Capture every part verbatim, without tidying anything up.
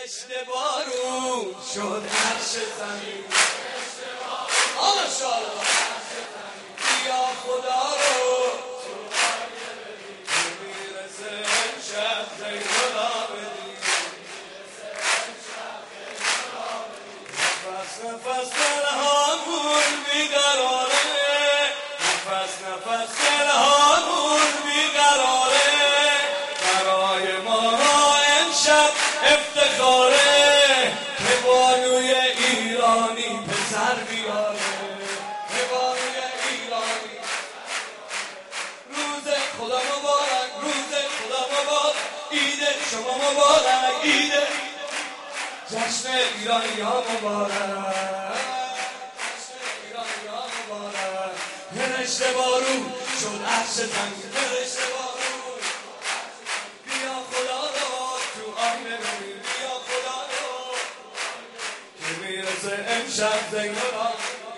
فرشته بارون شد عرش زمین آقا شالا بیا خدا رو تو میرسه امشب زیدولا بدی نفس نفس دلهامون بیقراره نفس نفس دلهامون بیقراره برای ما امشب افتخاره که بانوی ایرانی پسر بیاره که بانوی ایرانی روز خدا مبارک روز خدا مبارک عید شما مبارک عید جشن ایرانی ها مبارک جشن ایرانی ها مبارک فرشته بارون شد عرش زمین فرشته بارون بیا خدا رو تو آینه ببین بیا خدا رو که میرسه امشب زنگارا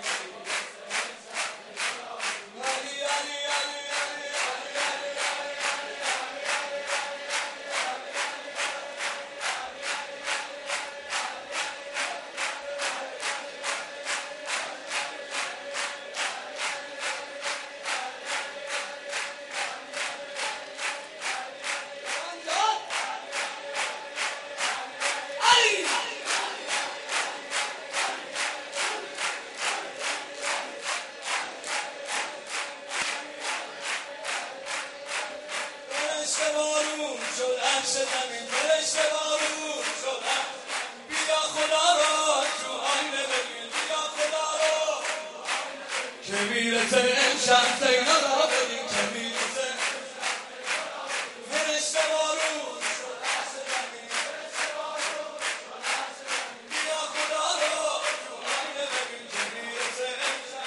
فرشته بارون شد عرش زمین فرشته بارون شد بیا خدا رو تو آینه ببین بیا خدا رو که میرسه امشب زینا را ببین که میرسه فرشته بارون شد عرش زمین فرشته بارون شد عرش زمین بیا خدا رو تو آینه ببین که میرسه امشب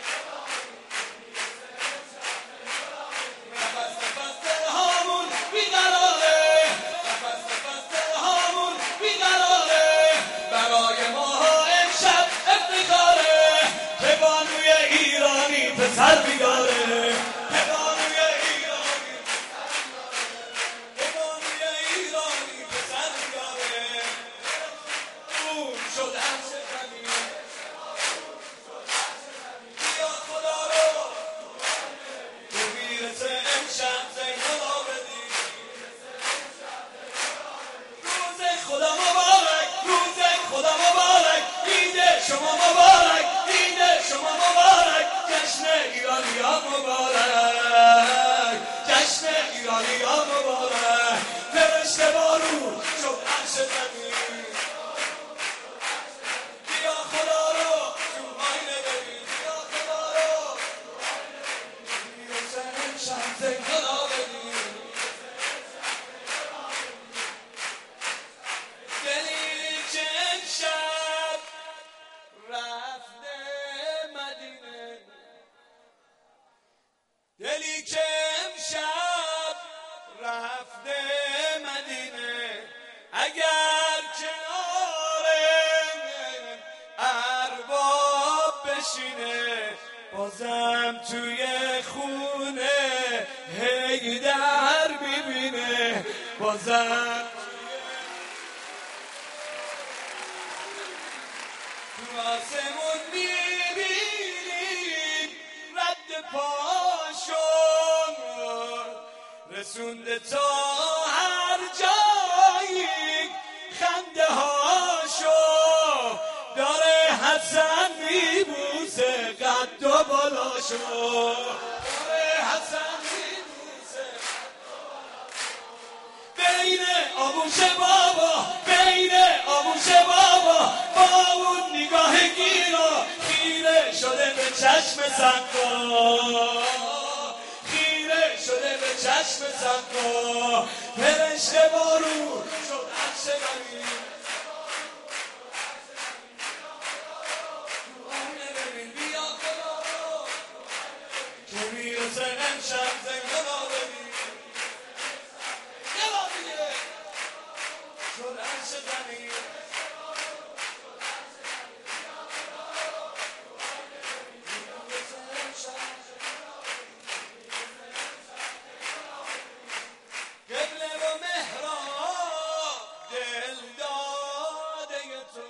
نفس نفس دلهامون بیقراره نفس نفس دلهامون بیقراره برای ما امشب افتخاره که بانوی ایرانی پسر بیاره که بانوی ایرانی که بانوی ایرانی پسر بیاره اون شد عرش زمین بیا خدا رو که میرسه امشب زینا بدی روز خدا مبارک روز خدا مبارک عید شما مبارک عید شما مبارک جشن ایرانی ها مبارک جشن ایرانی ها مبارک فرشته بارون شد عرش زمین بیا خدا رو تو آینه ببین بیا خدا رو میرسه امشب زینا بدی دلی که امشب رفته مدینه دلی که امشب رفته مدینه اگر کنار ارباب بشینه بازم توی خونه حیدر میبینه بازم تو آسمون میبینیم رد پاشون رسونده تا هر جایی خنده هاشو داره حسن میبوسه قد و بالاشو داره حسن میبوسه بین آغوش بابا بین آغوش بابا با اون نگاه گیرا خیره شده به چشم سقا خیره شده به چشم سقا فرشته بارون شد عرش زمین تو آینه ببین بیا خدا رو که میرسه امشب زنگا ببین یه بار دیگه شد عرش زمین قبله و محراب دلدار تو،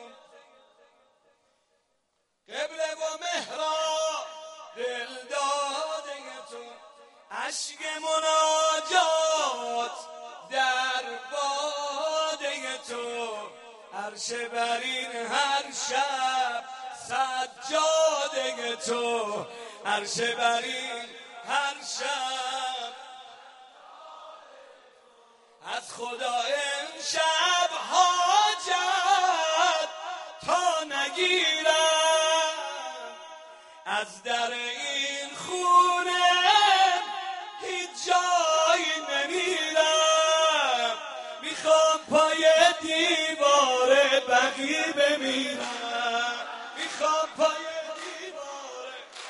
قبله و محراب دل داده تو، عشق مناجات در باده تو، عرش برین هر شب سجاده تو، عرش برین هر شب. از خدا امشب حاجت تا نگیرم، از در این خونه هیچ جایی نمیرم، میخوام پای دیوار بقی بمیرم، میخوام پای دیوار،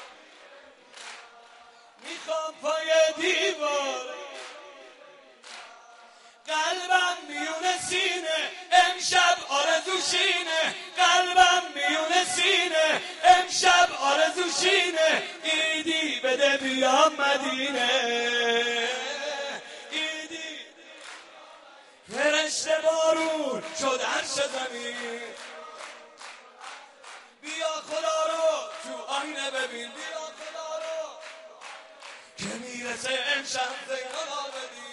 میخوام پای دیوار. قلبم میونه سینه امشب آرزوشینه، قلبم میونه سینه امشب آرزوشینه، ایدی بده بیام مدینه، ایدی فرشته بارون شد عرش زمین، بیا خدا رو تو آینه ببین، بیا خدا رو که میرسه امشب زیان آبدی.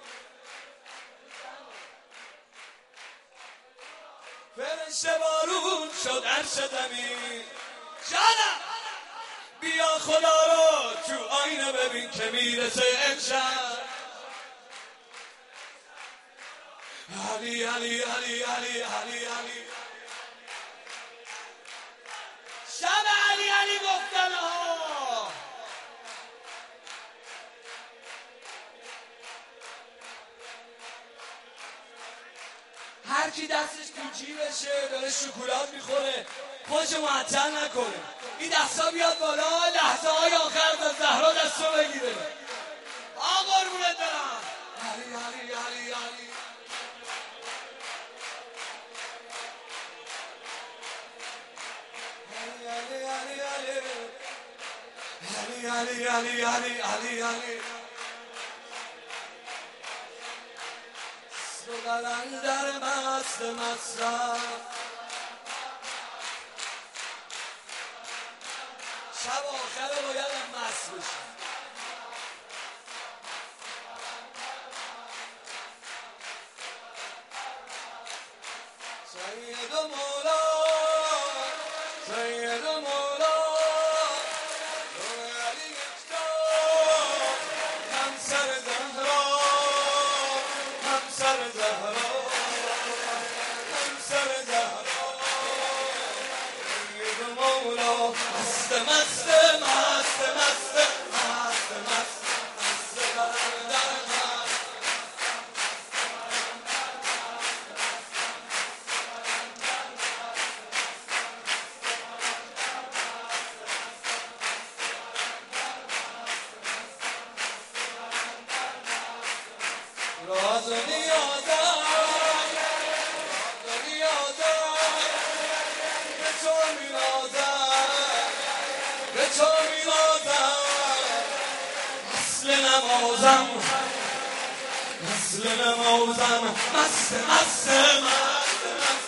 فرشته بارون شد عرش زمین، جانم بیا خدا رو تو آینه ببین که میرسه امشب. علی علی علی علی علی علی شب علی علی گفتن ها. هر کی دستش تو جیبشه داره شکلات میخوره، خودش معطل نکنه، این دستا بیاد بالا، لحظه های آخر تا زهرا دستو بگیره. آقا قربونت برم. علی علی علی علی علی علی علی علی علی علی علی تو قلندر مست مصرف، شب آخره باید مست بشی. سید و مولا سید و مولا روی علی یکتا، همسر زهرا همسر زهرا همسر زهرا، سید و مولا مست مست مست مست مست مست مست قلندر مست. راز و نیازم راز و نیازم به تو میرازم، به تو میرازم، مثل نمازم مثل نمازم، مست مست مست مست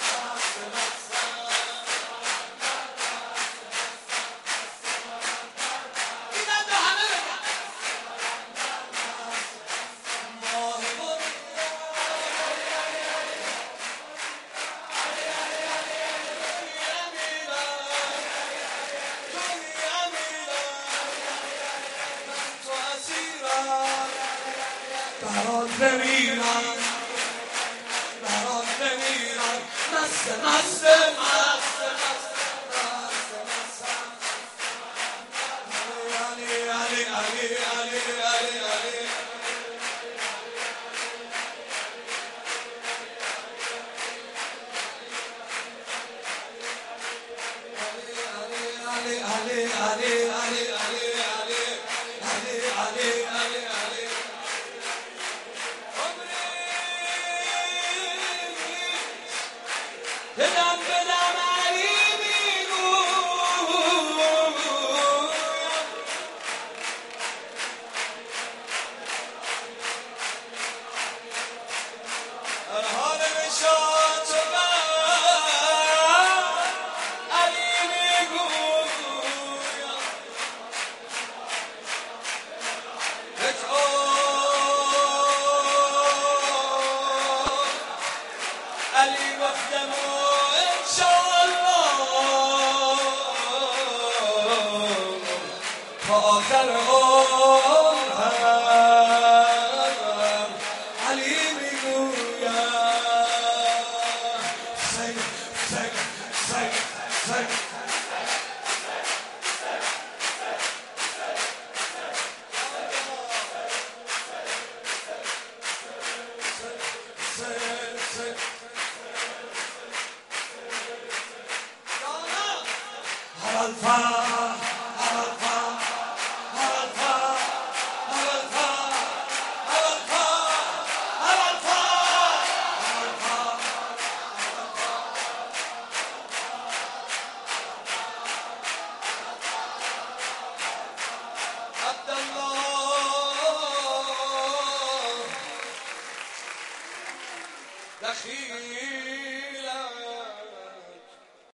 برات بمیرم برات بمیرم، مست مست مست مست مست مست. علی علی علی علی علی علی علی علی علی علی علی علی علی بدم بدم علی میگو حال نشان تو علی گفتم و انشاءالله تا آخر عمرم علی میگویم سگ سگ سگ سگ على الفا على الفا على الفا على الفا على الفا على الفا على الفا عبد الله دخيلا